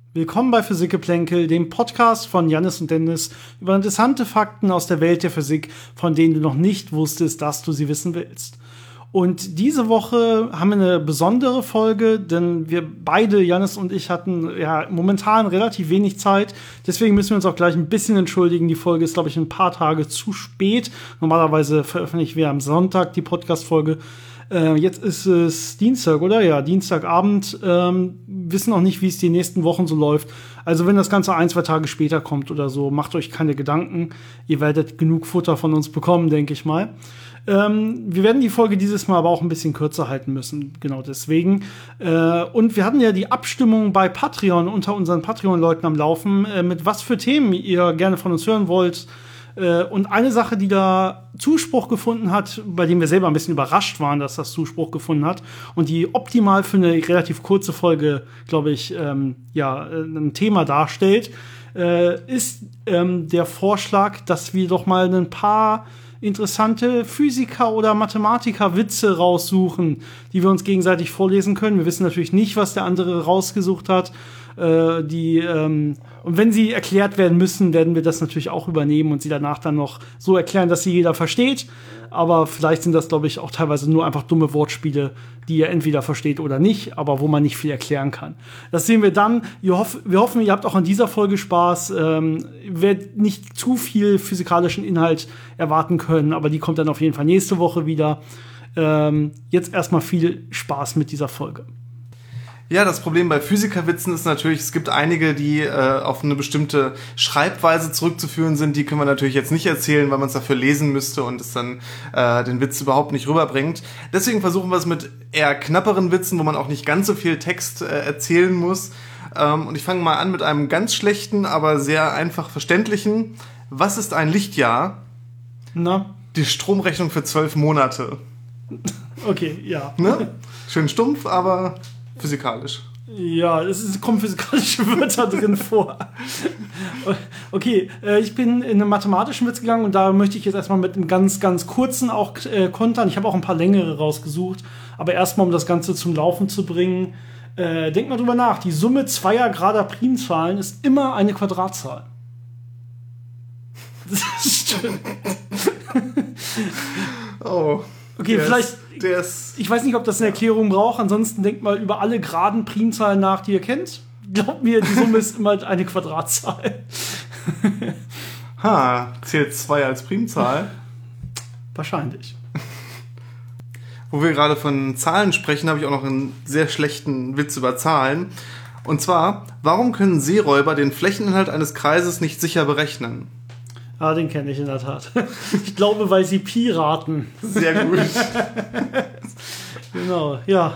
Willkommen bei Physikgeplänkel, dem Podcast von Jannis und Dennis über interessante Fakten aus der Welt der Physik, von denen du noch nicht wusstest, dass du sie wissen willst. Und diese Woche haben wir eine besondere Folge, denn wir beide, Jannis und ich, hatten ja momentan relativ wenig Zeit. Deswegen müssen wir uns auch gleich ein bisschen entschuldigen. Die Folge ist, glaube ich, ein paar Tage zu spät. Normalerweise veröffentlichen wir am Sonntag die Podcast-Folge. Jetzt ist es Dienstag, oder? Ja, Dienstagabend. Wissen auch nicht, wie es die nächsten Wochen so läuft. Also wenn das Ganze 1-2 Tage später kommt oder so, macht euch keine Gedanken. Ihr werdet genug Futter von uns bekommen, denke ich mal. Wir werden die Folge dieses Mal aber auch ein bisschen kürzer halten müssen, genau deswegen. Und wir hatten ja die Abstimmung bei Patreon unter unseren Patreon-Leuten am Laufen, mit was für Themen ihr gerne von uns hören wollt. Und eine Sache, die da Zuspruch gefunden hat, bei dem wir selber ein bisschen überrascht waren, dass das Zuspruch gefunden hat und die optimal für eine relativ kurze Folge, glaube ich, ein Thema darstellt, ist der Vorschlag, dass wir doch mal ein paar interessante Physiker- oder Mathematiker-Witze raussuchen, die wir uns gegenseitig vorlesen können. Wir wissen natürlich nicht, was der andere rausgesucht hat. Und wenn sie erklärt werden müssen, werden wir das natürlich auch übernehmen und sie danach dann noch so erklären, dass sie jeder versteht. Aber vielleicht sind das, glaube ich, auch teilweise nur einfach dumme Wortspiele, die ihr entweder versteht oder nicht, aber wo man nicht viel erklären kann. Das sehen wir dann. Wir hoffen, ihr habt auch an dieser Folge Spaß. Ihr werdet nicht zu viel physikalischen Inhalt erwarten können, aber die kommt dann auf jeden Fall nächste Woche wieder. Jetzt erstmal viel Spaß mit dieser Folge. Ja, das Problem bei Physikerwitzen ist natürlich, es gibt einige, die auf eine bestimmte Schreibweise zurückzuführen sind. Die können wir natürlich jetzt nicht erzählen, weil man es dafür lesen müsste und es dann den Witz überhaupt nicht rüberbringt. Deswegen versuchen wir es mit eher knapperen Witzen, wo man auch nicht ganz so viel Text erzählen muss. Und ich fange mal an mit einem ganz schlechten, aber sehr einfach verständlichen. Was ist ein Lichtjahr? Na? Die Stromrechnung für 12 Monate. Okay, ja. Ne? Schön stumpf, aber physikalisch. Ja, kommen physikalische Wörter drin vor. Okay, ich bin in einen mathematischen Witz gegangen und da möchte ich jetzt erstmal mit einem ganz, ganz kurzen auch kontern. Ich habe auch ein paar längere rausgesucht, aber erstmal, um das Ganze zum Laufen zu bringen, denkt mal drüber nach. Die Summe zweier gerader Primzahlen ist immer eine Quadratzahl. Das stimmt. Oh. Okay, ich weiß nicht, ob das eine Erklärung braucht, ansonsten denkt mal über alle geraden Primzahlen nach, die ihr kennt. Glaubt mir, die Summe ist immer eine Quadratzahl. Zählt 2 als Primzahl? Wahrscheinlich. Wo wir gerade von Zahlen sprechen, habe ich auch noch einen sehr schlechten Witz über Zahlen. Und zwar, warum können Seeräuber den Flächeninhalt eines Kreises nicht sicher berechnen? Ah, den kenne ich in der Tat. Ich glaube, weil sie Pi raten. Sehr gut. Genau, ja.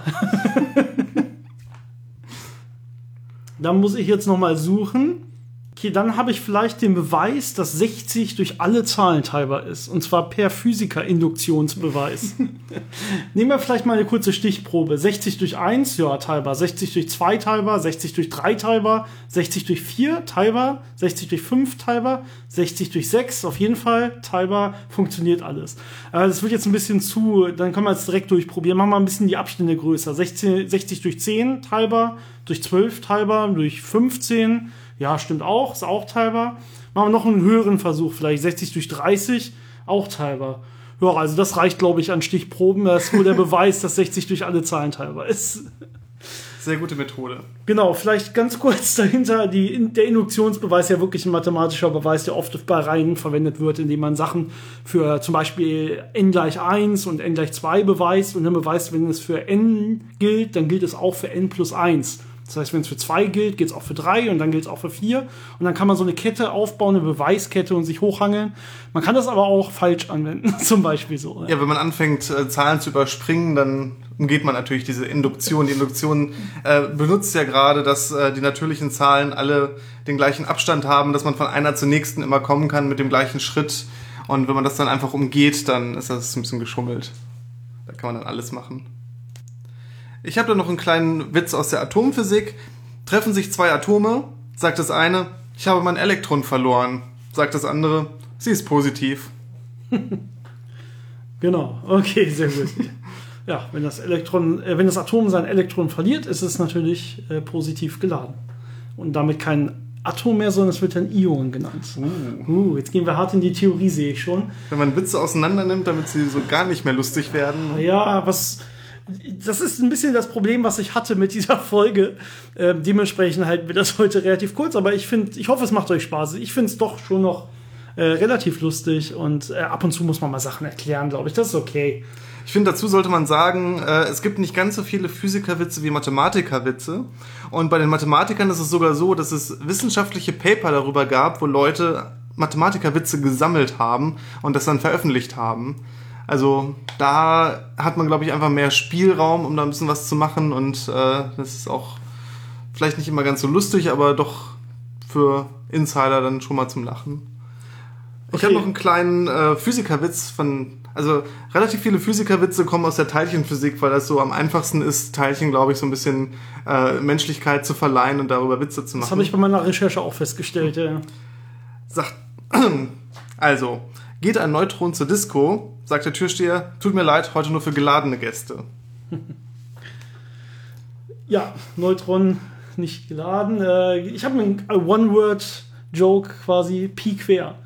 Da muss ich jetzt noch mal suchen. Okay, dann habe ich vielleicht den Beweis, dass 60 durch alle Zahlen teilbar ist. Und zwar per Physiker-Induktionsbeweis. Nehmen wir vielleicht mal eine kurze Stichprobe. 60 durch 1, ja, teilbar. 60 durch 2 teilbar. 60 durch 3 teilbar. 60 durch 4 teilbar. 60 durch 5 teilbar. 60 durch 6 auf jeden Fall teilbar. Funktioniert alles. Das wird jetzt ein bisschen dann können wir es direkt durchprobieren. Machen wir ein bisschen die Abstände größer. 60 durch 10 teilbar. Durch 12 teilbar. Durch 15. Ja, stimmt auch, ist auch teilbar. Machen wir noch einen höheren Versuch, vielleicht 60 durch 30, auch teilbar. Ja, also das reicht, glaube ich, an Stichproben. Das ist nur der Beweis, dass 60 durch alle Zahlen teilbar ist. Sehr gute Methode. Genau, vielleicht ganz kurz dahinter, der Induktionsbeweis ist ja wirklich ein mathematischer Beweis, der oft bei Reihen verwendet wird, indem man Sachen für zum Beispiel n gleich 1 und n gleich 2 beweist und dann beweist, wenn es für n gilt, dann gilt es auch für n plus 1. Das heißt, wenn es für 2 gilt, gilt es auch für 3 und dann gilt es auch für 4. Und dann kann man so eine Kette aufbauen, eine Beweiskette und sich hochhangeln. Man kann das aber auch falsch anwenden, zum Beispiel so. Ja, wenn man anfängt, Zahlen zu überspringen, dann umgeht man natürlich diese Induktion. Die Induktion benutzt ja gerade, dass die natürlichen Zahlen alle den gleichen Abstand haben, dass man von einer zur nächsten immer kommen kann mit dem gleichen Schritt. Und wenn man das dann einfach umgeht, dann ist das ein bisschen geschummelt. Da kann man dann alles machen. Ich habe da noch einen kleinen Witz aus der Atomphysik. Treffen sich 2 Atome, sagt das eine, ich habe mein Elektron verloren. Sagt das andere, sie ist positiv. Genau, okay, sehr gut. Ja, wenn das Atom sein Elektron verliert, ist es natürlich positiv geladen. und damit kein Atom mehr, sondern es wird dann Ion genannt. Jetzt gehen wir hart in die Theorie, sehe ich schon. Wenn man Witze auseinander nimmt, damit sie so gar nicht mehr lustig werden. Ja, das ist ein bisschen das Problem, was ich hatte mit dieser Folge. Dementsprechend halten wir das heute relativ kurz, aber ich hoffe, es macht euch Spaß. Ich finde es doch schon noch relativ lustig und ab und zu muss man mal Sachen erklären, glaube ich. Das ist okay. Ich finde, dazu sollte man sagen, es gibt nicht ganz so viele Physikerwitze wie Mathematikerwitze. Und bei den Mathematikern ist es sogar so, dass es wissenschaftliche Paper darüber gab, wo Leute Mathematikerwitze gesammelt haben und das dann veröffentlicht haben. Also da hat man, glaube ich, einfach mehr Spielraum, um da ein bisschen was zu machen. Und das ist auch vielleicht nicht immer ganz so lustig, aber doch für Insider dann schon mal zum Lachen. Okay. Ich habe noch einen kleinen Physikerwitz also relativ viele Physikerwitze kommen aus der Teilchenphysik, weil das so am einfachsten ist, Teilchen, glaube ich, so ein bisschen Menschlichkeit zu verleihen und darüber Witze zu machen. Das habe ich bei meiner Recherche auch festgestellt, ja. Also, geht ein Neutron zur Disco, sagt der Türsteher, tut mir leid, heute nur für geladene Gäste. Ja, Neutron nicht geladen. Ich habe einen One-Word-Joke quasi, Pi quer.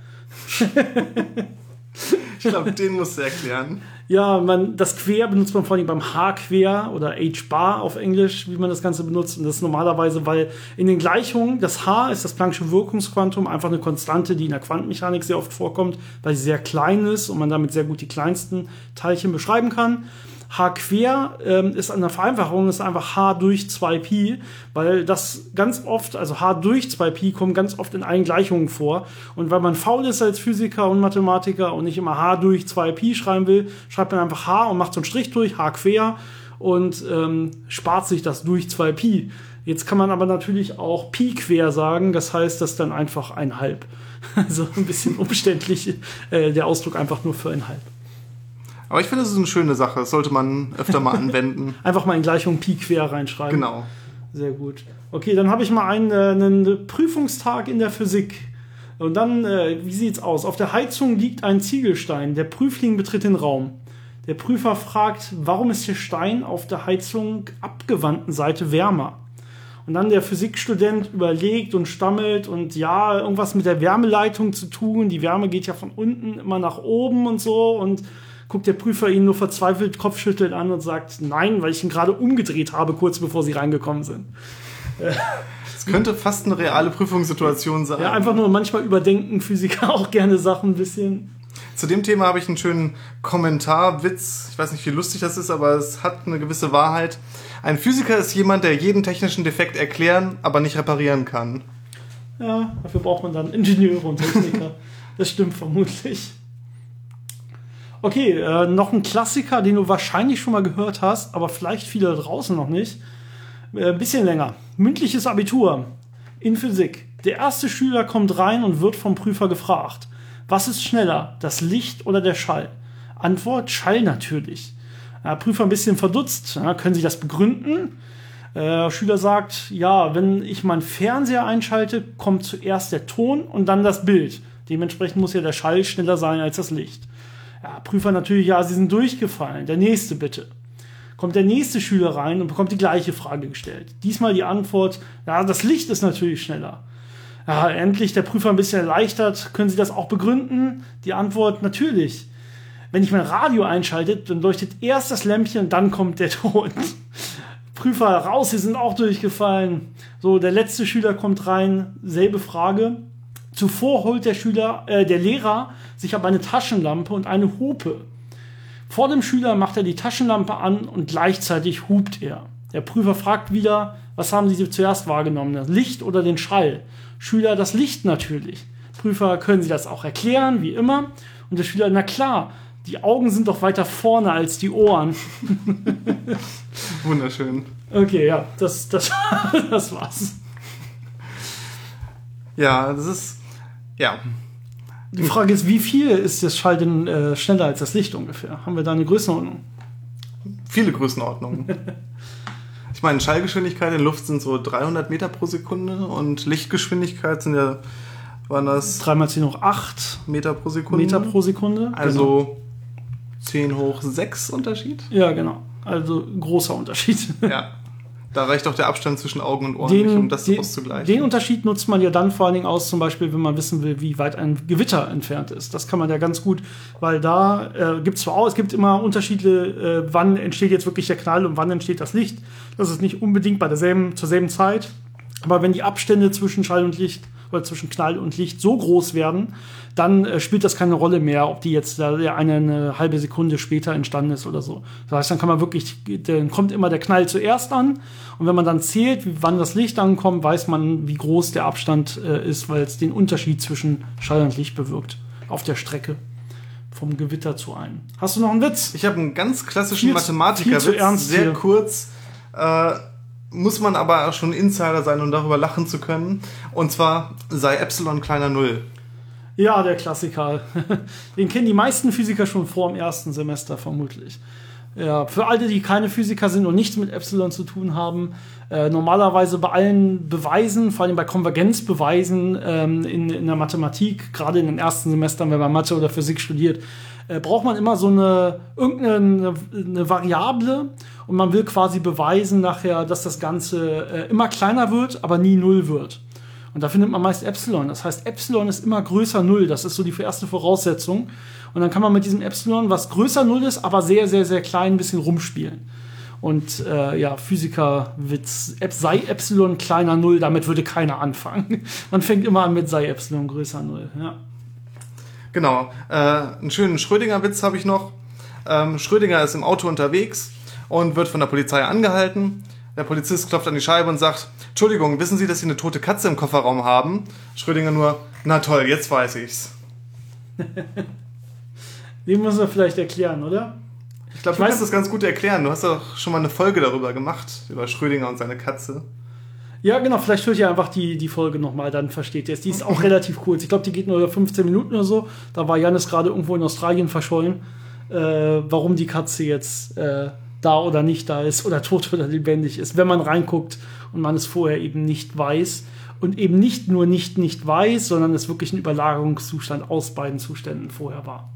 Ich glaube, den musst du erklären. Ja, das Quer benutzt man vor allem beim H-Quer oder H-Bar auf Englisch, wie man das Ganze benutzt. Und das ist normalerweise, weil in den Gleichungen, das H ist das Planck'sche Wirkungsquantum, einfach eine Konstante, die in der Quantenmechanik sehr oft vorkommt, weil sie sehr klein ist und man damit sehr gut die kleinsten Teilchen beschreiben kann. H-Quer ist an der Vereinfachung, ist einfach H durch 2Pi, weil das ganz oft, also H durch 2Pi kommt ganz oft in allen Gleichungen vor. Und weil man faul ist als Physiker und Mathematiker und nicht immer H durch 2Pi schreiben will, schreibt man einfach H und macht so einen Strich durch, H quer und spart sich das durch 2Pi. Jetzt kann man aber natürlich auch Pi quer sagen, das heißt, das ist dann einfach 1/2. Also ein bisschen umständlich, der Ausdruck einfach nur für 1/2. Aber ich finde, das ist eine schöne Sache. Das sollte man öfter mal anwenden. Einfach mal in Gleichung Pi quer reinschreiben. Genau. Sehr gut. Okay, dann habe ich mal einen Prüfungstag in der Physik. Und dann, wie sieht's aus? Auf der Heizung liegt ein Ziegelstein. Der Prüfling betritt den Raum. Der Prüfer fragt, warum ist der Stein auf der Heizung abgewandten Seite wärmer? Und dann der Physikstudent überlegt und stammelt und ja, irgendwas mit der Wärmeleitung zu tun. Die Wärme geht ja von unten immer nach oben und so und guckt der Prüfer ihn nur verzweifelt kopfschüttelnd an und sagt, nein, weil ich ihn gerade umgedreht habe, kurz bevor sie reingekommen sind. Das könnte fast eine reale Prüfungssituation sein. Ja, einfach nur manchmal überdenken Physiker auch gerne Sachen ein bisschen. Zu dem Thema habe ich einen schönen Kommentarwitz. Ich weiß nicht, wie lustig das ist, aber es hat eine gewisse Wahrheit. Ein Physiker ist jemand, der jeden technischen Defekt erklären, aber nicht reparieren kann. Ja, dafür braucht man dann Ingenieure und Techniker. Das stimmt vermutlich. Okay, noch ein Klassiker, den du wahrscheinlich schon mal gehört hast, aber vielleicht viele da draußen noch nicht. Ein bisschen länger. Mündliches Abitur in Physik. Der erste Schüler kommt rein und wird vom Prüfer gefragt. Was ist schneller, das Licht oder der Schall? Antwort, Schall natürlich. Prüfer ein bisschen verdutzt. Können Sie das begründen? Schüler sagt, ja, wenn ich meinen Fernseher einschalte, kommt zuerst der Ton und dann das Bild. Dementsprechend muss ja der Schall schneller sein als das Licht. Ja, Prüfer natürlich, ja, Sie sind durchgefallen. Der nächste bitte. Kommt der nächste Schüler rein und bekommt die gleiche Frage gestellt. Diesmal die Antwort, ja, das Licht ist natürlich schneller. Ja, endlich der Prüfer ein bisschen erleichtert. Können Sie das auch begründen? Die Antwort, natürlich. Wenn ich mein Radio einschalte, dann leuchtet erst das Lämpchen und dann kommt der Ton. Prüfer raus, Sie sind auch durchgefallen. So, der letzte Schüler kommt rein, selbe Frage. Zuvor holt der Lehrer sich aber eine Taschenlampe und eine Hupe. Vor dem Schüler macht er die Taschenlampe an und gleichzeitig hupt er. Der Prüfer fragt wieder, was haben Sie zuerst wahrgenommen, das Licht oder den Schall? Schüler, das Licht natürlich. Prüfer, können Sie das auch erklären, wie immer? Und der Schüler, na klar, die Augen sind doch weiter vorne als die Ohren. Wunderschön. Okay, ja, das war's. Ja, das ist... Ja. Die Frage ist, wie viel ist das Schall denn schneller als das Licht ungefähr? Haben wir da eine Größenordnung? Viele Größenordnungen. Ich meine, Schallgeschwindigkeit in Luft sind so 300 Meter pro Sekunde und Lichtgeschwindigkeit sind ja, waren das? 3 mal 10 hoch 8 Meter pro Sekunde. Also genau. 10 hoch 6 Unterschied? Ja, genau. Also großer Unterschied. Ja. Da reicht auch der Abstand zwischen Augen und Ohren nicht, um das auszugleichen. Den Unterschied nutzt man ja dann vor allen Dingen aus, zum Beispiel, wenn man wissen will, wie weit ein Gewitter entfernt ist. Das kann man ja ganz gut, weil da es gibt immer Unterschiede, wann entsteht jetzt wirklich der Knall und wann entsteht das Licht. Das ist nicht unbedingt zur selben Zeit. Aber wenn die Abstände zwischen Schall und Licht oder zwischen Knall und Licht so groß werden, dann spielt das keine Rolle mehr, ob die jetzt eine halbe Sekunde später entstanden ist oder so. Das heißt, dann kommt immer der Knall zuerst an und wenn man dann zählt, wann das Licht ankommt, weiß man, wie groß der Abstand ist, weil es den Unterschied zwischen Schall und Licht bewirkt auf der Strecke vom Gewitter zu einem. Hast du noch einen Witz? Ich habe einen ganz klassischen Mathematikerwitz, sehr kurz. Muss man aber schon Insider sein, um darüber lachen zu können. Und zwar sei Epsilon kleiner Null. Ja, der Klassiker. Den kennen die meisten Physiker schon vor dem ersten Semester vermutlich. Ja, für alle, die keine Physiker sind und nichts mit Epsilon zu tun haben, normalerweise bei allen Beweisen, vor allem bei Konvergenzbeweisen in der Mathematik, gerade in den ersten Semestern, wenn man Mathe oder Physik studiert, braucht man immer so irgendeine Variable und man will quasi beweisen nachher, dass das Ganze immer kleiner wird, aber nie Null wird. Und da findet man meist Epsilon. Das heißt, Epsilon ist immer größer Null. Das ist so die erste Voraussetzung. Und dann kann man mit diesem Epsilon, was größer Null ist, aber sehr, sehr, sehr klein, ein bisschen rumspielen. Und Physikerwitz, sei Epsilon kleiner Null, damit würde keiner anfangen. Man fängt immer an mit sei Epsilon größer Null. Ja. Genau. Einen schönen Schrödinger-Witz habe ich noch. Schrödinger ist im Auto unterwegs und wird von der Polizei angehalten. Der Polizist klopft an die Scheibe und sagt: Entschuldigung, wissen Sie, dass Sie eine tote Katze im Kofferraum haben? Schrödinger nur: Na toll, jetzt weiß ich's. Den müssen wir vielleicht erklären, oder? Ich glaube, du kannst das ganz gut erklären. Du hast doch schon mal eine Folge darüber gemacht, über Schrödinger und seine Katze. Ja, genau, vielleicht hört ihr einfach die Folge nochmal, dann versteht ihr es. Die ist auch relativ kurz. Ich glaube, die geht nur 15 Minuten oder so. Da war Jannis gerade irgendwo in Australien verschollen. Warum die Katze jetzt da oder nicht da ist oder tot oder lebendig ist, wenn man reinguckt und man es vorher eben nicht weiß. Und eben nicht nur nicht weiß, sondern es wirklich ein Überlagerungszustand aus beiden Zuständen vorher war.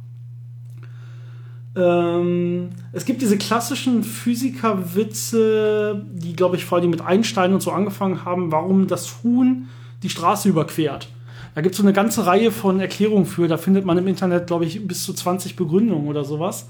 Es gibt diese klassischen Physikerwitze, die, glaube ich, vor allem mit Einstein und so angefangen haben, warum das Huhn die Straße überquert. Da gibt es so eine ganze Reihe von Erklärungen für. Da findet man im Internet, glaube ich, bis zu 20 Begründungen oder sowas.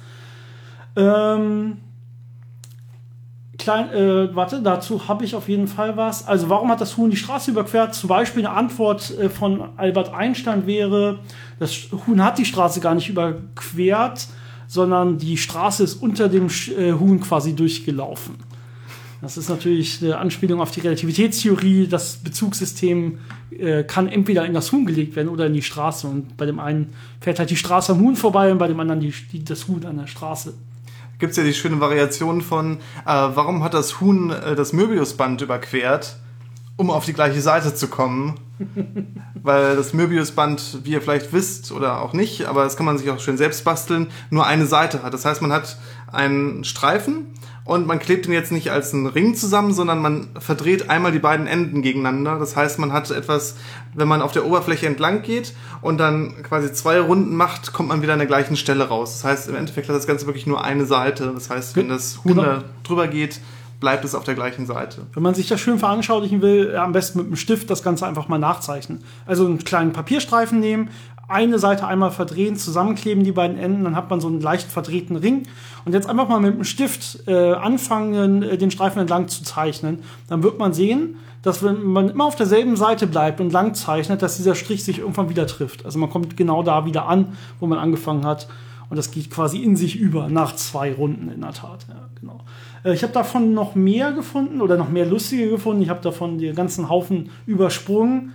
Dazu habe ich auf jeden Fall was. Also warum hat das Huhn die Straße überquert? Zum Beispiel eine Antwort von Albert Einstein wäre, das Huhn hat die Straße gar nicht überquert, sondern die Straße ist unter dem Huhn quasi durchgelaufen. Das ist natürlich eine Anspielung auf die Relativitätstheorie. Das Bezugssystem kann entweder in das Huhn gelegt werden oder in die Straße. Und bei dem einen fährt halt die Straße am Huhn vorbei und bei dem anderen das Huhn an der Straße. Gibt es ja die schöne Variation von, warum hat das Huhn das Möbiusband überquert, um auf die gleiche Seite zu kommen? Weil das Möbiusband, wie ihr vielleicht wisst oder auch nicht, aber das kann man sich auch schön selbst basteln, nur eine Seite hat. Das heißt, man hat einen Streifen und man klebt ihn jetzt nicht als einen Ring zusammen, sondern man verdreht einmal die beiden Enden gegeneinander. Das heißt, man hat etwas, wenn man auf der Oberfläche entlang geht und dann quasi 2 Runden macht, kommt man wieder an der gleichen Stelle raus. Das heißt, im Endeffekt hat das Ganze wirklich nur eine Seite. Das heißt, wenn das Huhn da drüber geht, bleibt es auf der gleichen Seite. Wenn man sich das schön veranschaulichen will, am besten mit einem Stift das Ganze einfach mal nachzeichnen. Also einen kleinen Papierstreifen nehmen, eine Seite einmal verdrehen, zusammenkleben die beiden Enden, dann hat man so einen leicht verdrehten Ring. Und jetzt einfach mal mit einem Stift anfangen, den Streifen entlang zu zeichnen. Dann wird man sehen, dass wenn man immer auf derselben Seite bleibt und lang zeichnet, dass dieser Strich sich irgendwann wieder trifft. Also man kommt genau da wieder an, wo man angefangen hat. Und das geht quasi in sich über, nach 2 Runden in der Tat. Ja, genau. Ich habe davon noch mehr gefunden oder noch mehr lustige gefunden. Ich habe davon den ganzen Haufen übersprungen.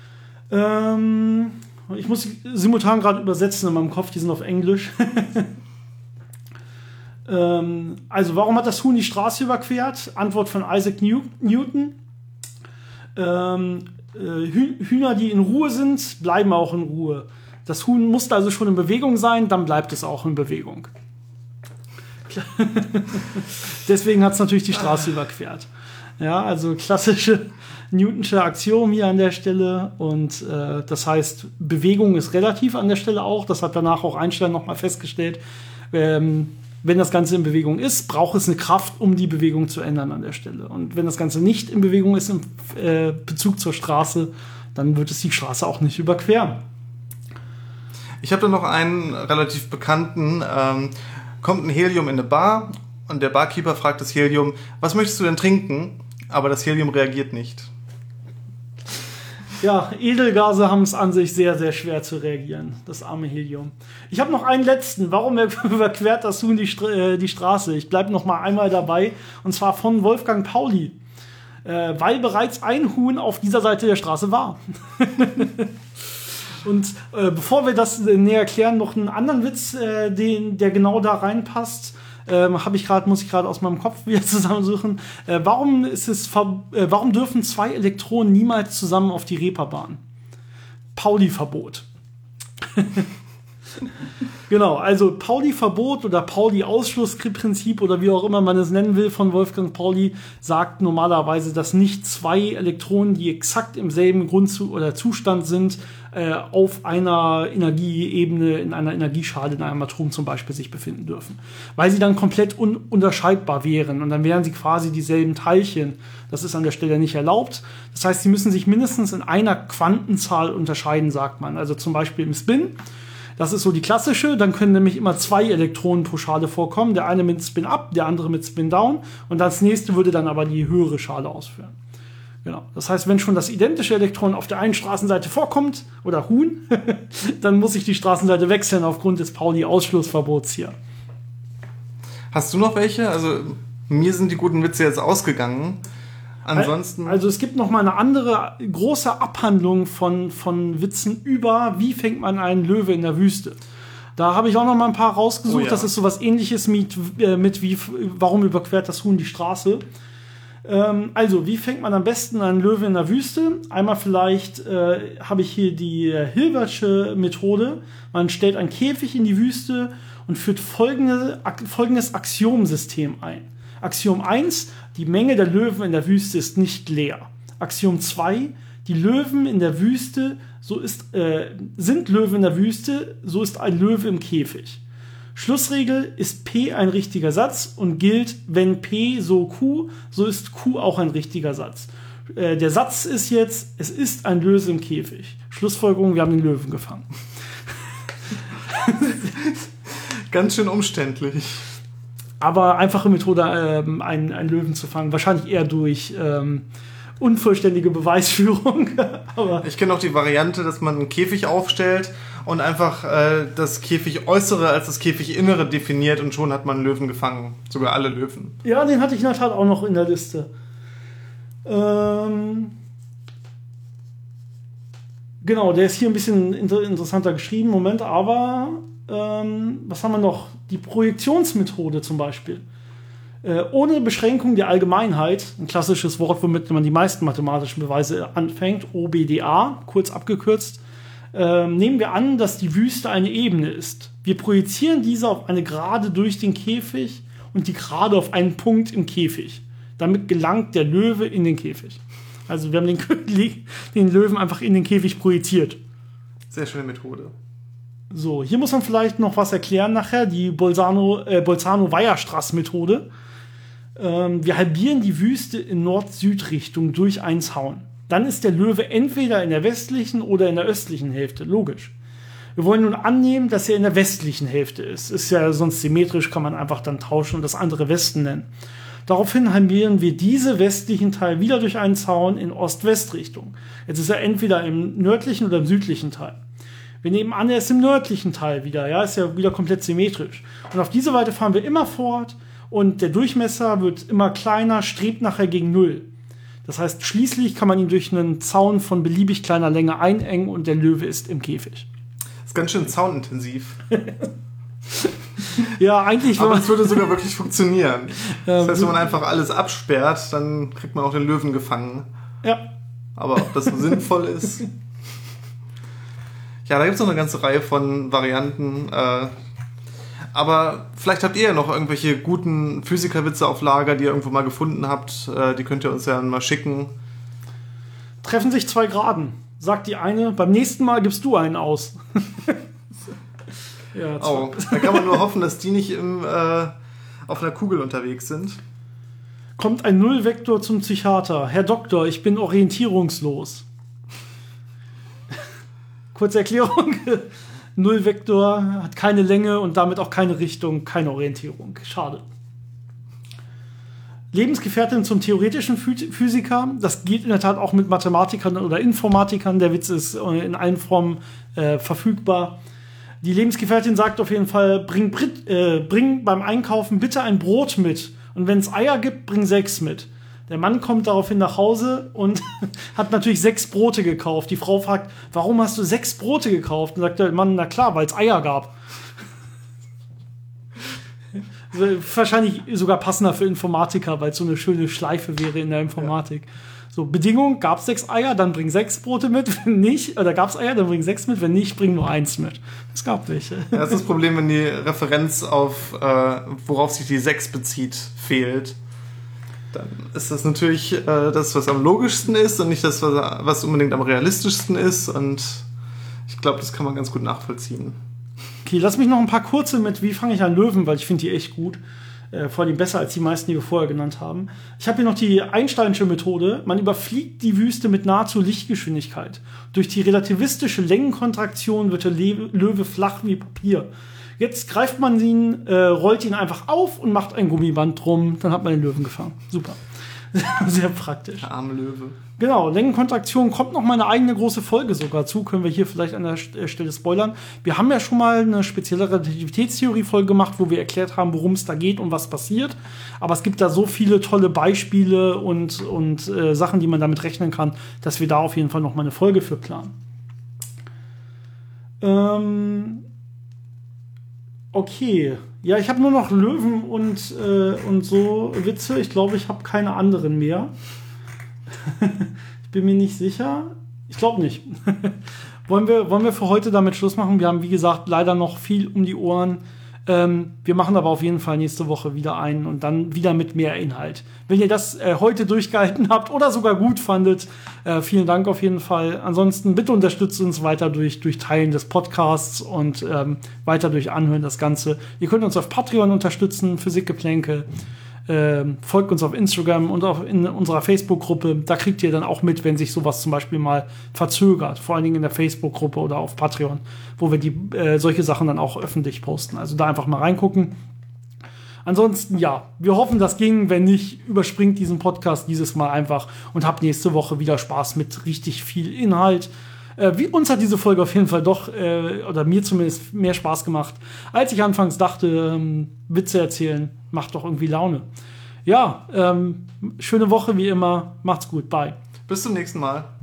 Ich muss simultan gerade übersetzen in meinem Kopf, die sind auf Englisch. Also, warum hat das Huhn die Straße überquert? Antwort von Isaac Newton. Hühner, die in Ruhe sind, bleiben auch in Ruhe. Das Huhn muss also schon in Bewegung sein, dann bleibt es auch in Bewegung. Deswegen hat es natürlich die Straße überquert. Ja, also klassische Newtonsche Axiom hier an der Stelle. Und das heißt, Bewegung ist relativ an der Stelle auch. Das hat danach auch Einstein nochmal festgestellt. wenn das Ganze in Bewegung ist, braucht es eine Kraft, um die Bewegung zu ändern an der Stelle. Und wenn das Ganze nicht in Bewegung ist im Bezug zur Straße, dann wird es die Straße auch nicht überqueren. Ich habe da noch einen relativ bekannten, kommt ein Helium in eine Bar und der Barkeeper fragt das Helium, was möchtest du denn trinken? Aber das Helium reagiert nicht. Ja, Edelgase haben es an sich sehr, sehr schwer zu reagieren. Das arme Helium. Ich habe noch einen letzten. Warum überquert das Huhn die Straße? Ich bleibe noch mal einmal dabei. Und zwar von Wolfgang Pauli. Weil bereits ein Huhn auf dieser Seite der Straße war. Und bevor wir das näher erklären, noch einen anderen Witz, der genau da reinpasst. Muss ich gerade aus meinem Kopf wieder zusammensuchen. Warum dürfen zwei Elektronen niemals zusammen auf die Reeperbahn? Pauli-Verbot. Genau, also Pauli-Verbot oder Pauli-Ausschlussprinzip oder wie auch immer man es nennen will von Wolfgang Pauli sagt normalerweise, dass nicht zwei Elektronen, die exakt im selben Zustand sind, auf einer Energieebene, in einer Energieschale, in einem Atom zum Beispiel sich befinden dürfen. Weil sie dann komplett ununterscheidbar wären und dann wären sie quasi dieselben Teilchen. Das ist an der Stelle nicht erlaubt. Das heißt, sie müssen sich mindestens in einer Quantenzahl unterscheiden, sagt man. Also zum Beispiel im Spin. Das ist so die klassische, dann können nämlich immer zwei Elektronen pro Schale vorkommen. Der eine mit Spin up, der andere mit Spin down. Und das nächste würde dann aber die höhere Schale ausführen. Genau. Das heißt, wenn schon das identische Elektron auf der einen Straßenseite vorkommt, oder Huhn, dann muss ich die Straßenseite wechseln aufgrund des Pauli-Ausschlussverbots hier. Hast du noch welche? Also mir sind die guten Witze jetzt ausgegangen. Ansonsten. Also es gibt noch mal eine andere große Abhandlung von Witzen über, wie fängt man einen Löwe in der Wüste. Da habe ich auch noch mal ein paar rausgesucht. Oh ja. Das ist sowas Ähnliches mit wie warum überquert das Huhn die Straße. Also, wie fängt man am besten einen Löwe in der Wüste? Einmal vielleicht habe ich hier die Hilbertsche Methode. Man stellt einen Käfig in die Wüste und führt folgendes Axiomsystem ein. Axiom 1, die Menge der Löwen in der Wüste ist nicht leer. Axiom 2, die Löwen in der Wüste, sind Löwen in der Wüste, so ist ein Löwe im Käfig. Schlussregel, ist P ein richtiger Satz und gilt, wenn P so Q, so ist Q auch ein richtiger Satz. Der Satz ist jetzt, es ist ein Löwe im Käfig. Schlussfolgerung, wir haben den Löwen gefangen. Ganz schön umständlich. Aber einfache Methode, einen Löwen zu fangen. Wahrscheinlich eher durch unvollständige Beweisführung. Aber ich kenne auch die Variante, dass man einen Käfig aufstellt und einfach das Käfigäußere als das Käfiginnere definiert und schon hat man einen Löwen gefangen. Sogar alle Löwen. Ja, den hatte ich in der Tat auch noch in der Liste. Genau, der ist hier ein bisschen interessanter geschrieben. Moment, aber was haben wir noch? Die Projektionsmethode zum Beispiel. Ohne Beschränkung der Allgemeinheit, ein klassisches Wort, womit man die meisten mathematischen Beweise anfängt, OBDA, kurz abgekürzt, nehmen wir an, dass die Wüste eine Ebene ist. Wir projizieren diese auf eine Gerade durch den Käfig und die Gerade auf einen Punkt im Käfig. Damit gelangt der Löwe in den Käfig. Also wir haben den Löwen einfach in den Käfig projiziert. Sehr schöne Methode. So, hier muss man vielleicht noch was erklären nachher, die Bolzano-Weierstrass-Methode. Wir halbieren die Wüste in Nord-Süd-Richtung durch einen Zaun. Dann ist der Löwe entweder in der westlichen oder in der östlichen Hälfte, logisch. Wir wollen nun annehmen, dass er in der westlichen Hälfte ist. Ist ja sonst symmetrisch, kann man einfach dann tauschen und das andere Westen nennen. Daraufhin halbieren wir diese westlichen Teil wieder durch einen Zaun in Ost-West-Richtung. Jetzt ist er entweder im nördlichen oder im südlichen Teil. Wir nehmen an, er ist im nördlichen Teil wieder, ja, ist ja wieder komplett symmetrisch. Und auf diese Weise fahren wir immer fort und der Durchmesser wird immer kleiner, strebt nachher gegen 0. Das heißt, schließlich kann man ihn durch einen Zaun von beliebig kleiner Länge einengen und der Löwe ist im Käfig. Das ist ganz schön zaunintensiv. Ja, eigentlich. Aber es würde sogar wirklich funktionieren. Das heißt, wenn man einfach alles absperrt, dann kriegt man auch den Löwen gefangen. Ja. Aber ob das so sinnvoll ist... Ja, da gibt es noch eine ganze Reihe von Varianten. Aber vielleicht habt ihr ja noch irgendwelche guten Physikerwitze auf Lager, die ihr irgendwo mal gefunden habt. Die könnt ihr uns ja mal schicken. Treffen sich 2 Graden. Sagt die eine, beim nächsten Mal gibst du einen aus. Ja, oh, da kann man nur hoffen, dass die nicht auf einer Kugel unterwegs sind. Kommt ein Nullvektor zum Psychiater. Herr Doktor, ich bin orientierungslos. Kurze Erklärung. Nullvektor hat keine Länge und damit auch keine Richtung, keine Orientierung. Schade. Lebensgefährtin zum theoretischen Physiker. Das geht in der Tat auch mit Mathematikern oder Informatikern. Der Witz ist in allen Formen verfügbar. Die Lebensgefährtin sagt auf jeden Fall, bring beim Einkaufen bitte ein Brot mit. Und wenn es Eier gibt, bring 6 mit. Der Mann kommt daraufhin nach Hause und hat natürlich 6 Brote gekauft. Die Frau fragt, warum hast du 6 Brote gekauft? Und sagt der Mann, na klar, weil es Eier gab. Wahrscheinlich sogar passender für Informatiker, weil es so eine schöne Schleife wäre in der Informatik. Ja. So, Bedingung, gab es 6 Eier, dann bring 6 Brote mit. Wenn nicht, oder gab es Eier, dann bring 6 mit. Wenn nicht, bring nur 1 mit. Es gab welche. Ja, das ist das Problem, wenn die Referenz auf, worauf sich die 6 bezieht, fehlt. Dann ist das natürlich das, was am logischsten ist und nicht das, was unbedingt am realistischsten ist. Und ich glaube, das kann man ganz gut nachvollziehen. Okay, lass mich noch ein paar kurze mit Wie fange ich an Löwen, weil ich finde die echt gut. Vor allem besser als die meisten, die wir vorher genannt haben. Ich habe hier noch die Einsteinsche Methode. Man überfliegt die Wüste mit nahezu Lichtgeschwindigkeit. Durch die relativistische Längenkontraktion wird der Löwe flach wie Papier. Jetzt greift man ihn, rollt ihn einfach auf und macht ein Gummiband drum. Dann hat man den Löwen gefangen. Super. Sehr praktisch. Der arme Löwe. Genau, Längenkontraktion kommt noch mal eine eigene große Folge sogar zu. Können wir hier vielleicht an der Stelle spoilern. Wir haben ja schon mal eine spezielle Relativitätstheorie-Folge gemacht, wo wir erklärt haben, worum es da geht und was passiert. Aber es gibt da so viele tolle Beispiele und Sachen, die man damit rechnen kann, dass wir da auf jeden Fall noch mal eine Folge für planen. Okay. Ja, ich habe nur noch Löwen und so Witze. Ich glaube, ich habe keine anderen mehr. Ich bin mir nicht sicher. Ich glaube nicht. Wollen wir für heute damit Schluss machen? Wir haben, wie gesagt, leider noch viel um die Ohren. Wir machen aber auf jeden Fall nächste Woche wieder einen und dann wieder mit mehr Inhalt. Wenn ihr das heute durchgehalten habt oder sogar gut fandet, vielen Dank auf jeden Fall. Ansonsten bitte unterstützt uns weiter durch Teilen des Podcasts und weiter durch Anhören das Ganze. Ihr könnt uns auf Patreon unterstützen, Physikgeplänkel. Folgt uns auf Instagram und auch in unserer Facebook-Gruppe. Da kriegt ihr dann auch mit, wenn sich sowas zum Beispiel mal verzögert. Vor allen Dingen in der Facebook-Gruppe oder auf Patreon, wo wir solche Sachen dann auch öffentlich posten. Also da einfach mal reingucken. Ansonsten, ja, wir hoffen, das ging. Wenn nicht, überspringt diesen Podcast dieses Mal einfach und habt nächste Woche wieder Spaß mit richtig viel Inhalt. Uns hat diese Folge auf jeden Fall doch, oder mir zumindest, mehr Spaß gemacht, als ich anfangs dachte, Witze erzählen macht doch irgendwie Laune. Ja, schöne Woche wie immer. Macht's gut. Bye. Bis zum nächsten Mal.